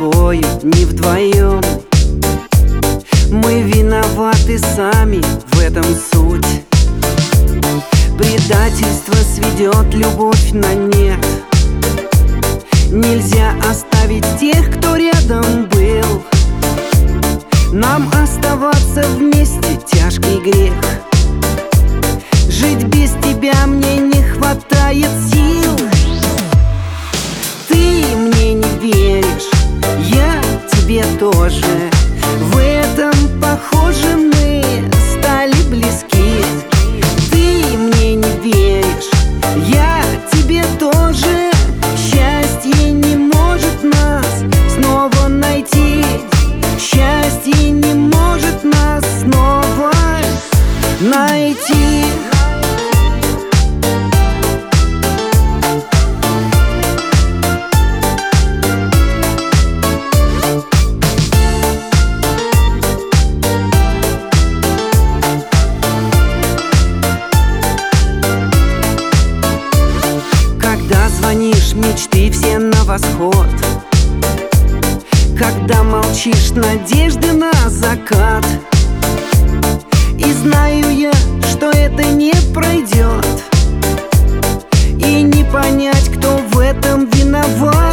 тобою не вдвоем. Мы виноваты сами, в этом суть. Предательство сведет любовь на нет. Нельзя оставить тех, кто рядом был. Нам оставаться вместе тяжкий грех. Жить без тебя мне не хватает сил. Ты мне не веришь, я тебе тоже. В этом похоже, мы стали близки. Ты мне не веришь, я тебе тоже. Счастье не может нас снова найти. Счастье не может нас снова найти. Когда звонишь, мечты все на восход. Когда молчишь, надежды на закат. И знаю я, что это не пройдет. И не понять, кто в этом виноват.